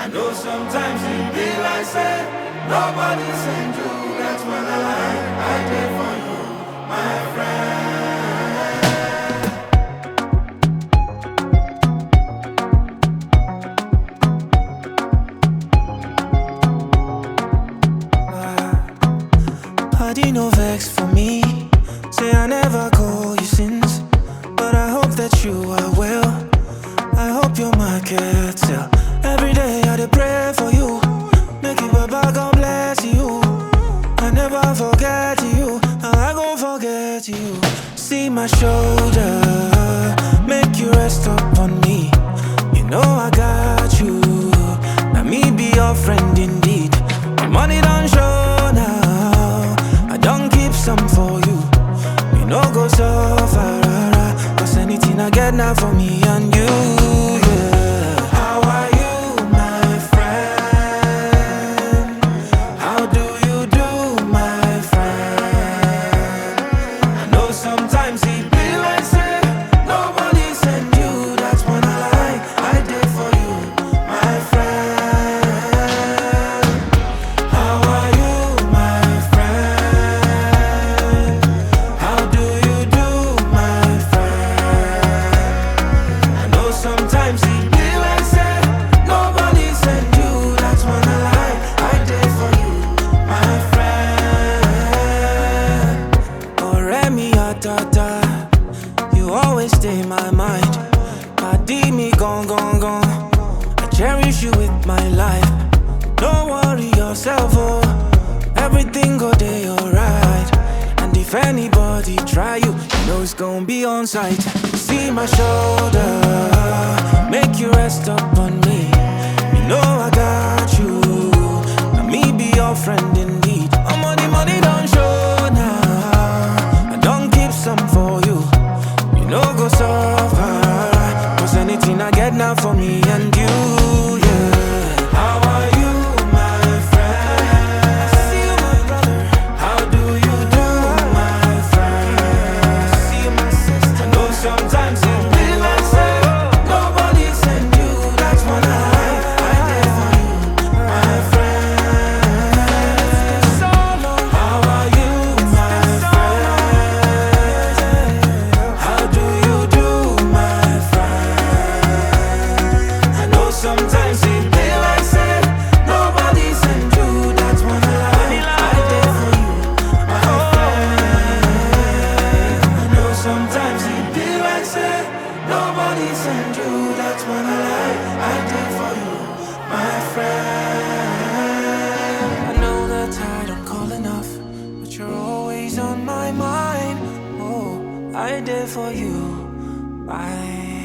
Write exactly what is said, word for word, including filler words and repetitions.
I know sometimes it be like say nobody send you. That's when I lie. I did for you, my friend. Party no vex for me. Say I never call you since, but I hope that you are well. I hope your market sell. Every day I dey pray for you. Make you Baba God bless you. I never forget you. Now I gon' forget you. See my shoulder, make you rest up on me. You know I got you. Now me be your friend indeed. The money don't show now. I don't keep some for you. You know go so far, cause anything I get now for me and you, yeah. How are you, my friend? How do you do, my friend? I know sometimes it be like say nobody send you. That's when I lie, I did for you, my friend. How are you, my friend? How do you do, my friend? I know sometimes it be like say nobody send you. That's when I lie, I did for you, my friend. Ọ̀rẹ́ mi àtàtà, you always stay in my mind. Pàdí mi gone, gone, gone. I cherish you with my life. Don't worry yourself, oh. Everything go day alright. And if anybody try you, you know it's gonna be on sight. See my shoulder, make you rest up on me. You know I got you. Now me be your friend indeed. My money, money don't show now. I don't keep some for you. You know go so far, cause anything I get now for me and you, yeah. How are you, my friend? I see you, my brother. How do you do, my friend? I see you, my sister. I know sometimes it be like say nobody send you. That's when I lie, I did for you, my friend. So long. How are you, my friend? How do you do, my friend? I know sometimes it be like say nobody send you. That's when I lie, I did for you, my friend. I know sometimes it be like say nobody send you. That's when I lie, I did for you, my friend. I know that I don't call enough, but you're always on my mind. Oh, I did for you, my